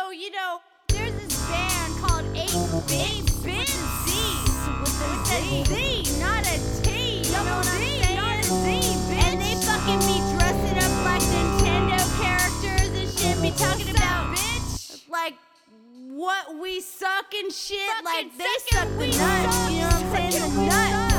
So, there's this band called 8-Bit Z's with a Z, not a T. You know what I'm saying? Not a Z, bitch. And they fucking be dressing up like Nintendo characters and shit. Be talking about, bitch, like what we suck and shit. Like they suck the nuts. You know what I'm saying? The nuts.